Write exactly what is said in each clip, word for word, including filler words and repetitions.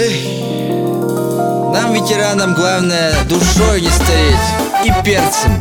Нам, ветеранам, главное душой не стареть и перцем.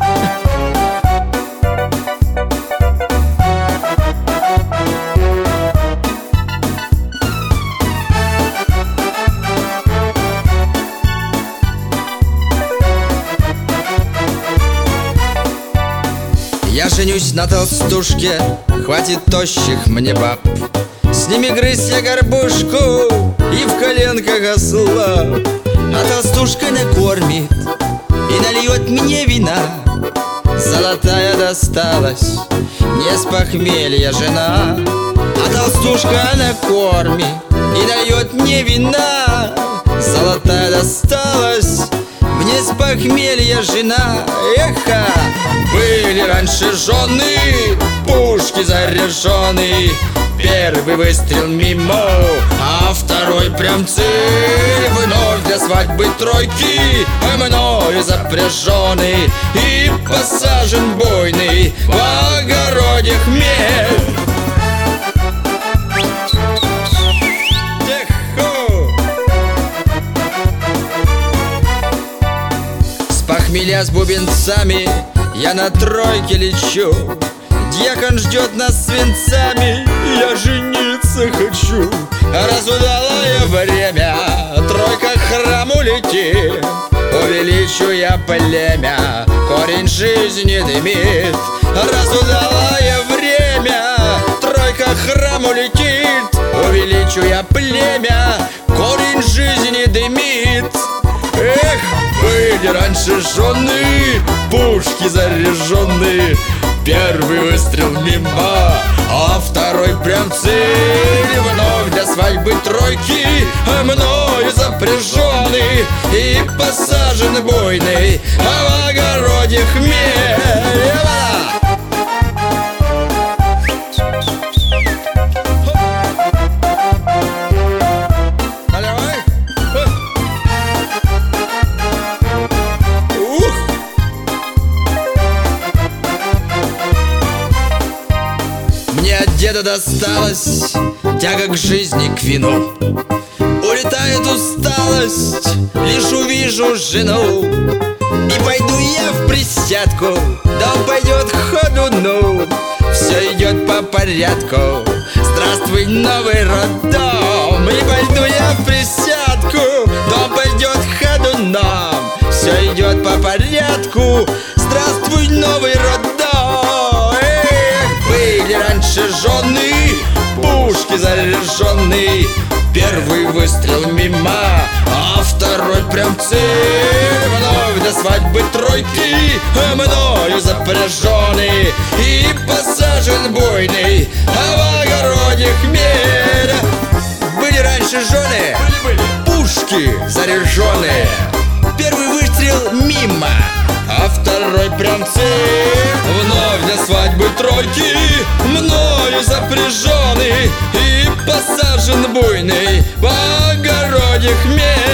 Я женюсь на толстушке, хватит тощих мне баб. С ними грызть я горбушку и в коленках ослаб. А толстушка накормит и нальет мне вина. Золотая досталась мне с похмелья жена. А толстушка накормит и нальет мне вина. Золотая досталась мне с похмелья жена. Эха! Были раньше жены, пушки заряжены. Первый выстрел мимо, а второй прям цель. Вновь для свадьбы тройки, мною запряженный и посажен бойный в огороде хмель. С похмелья с бубенцами я на тройке лечу. Дьякон ждет нас свинцами, я жениться хочу. Раз удалое время, тройка к храму летит. Увеличу я племя, корень жизни дымит. Раз удалое время, тройка к храму летит. Увеличу я племя, корень жизни дымит. Эх, были раньше жены, пушки заряжены. Первый выстрел мимо, а второй прям цель. Вновь для свадьбы тройки, мною запряженный и посажен бойный, а в огороде хмель. Мне от деда досталась тяга к жизни, к вину. Улетает усталость, лишь увижу жену. И пойду я в присядку, дом пойдет ходуну. Все идет по порядку, здравствуй, новый роддом. И пойду я в присядку, дом пойдет ходуном. Все идет по порядку, здравствуй, новый роддом. Были раньше жены, пушки заряжены. Первый выстрел мимо, а второй прям цель. Вновь до свадьбы тройки, мною запряженный и посажен бойный, а в огороде хмель. Были раньше жены, пушки заряженные. Первый выстрел мимо, а второй прям цель. Вновь для свадьбы тройки, мною запряженный и посажен буйный в огороде хмель.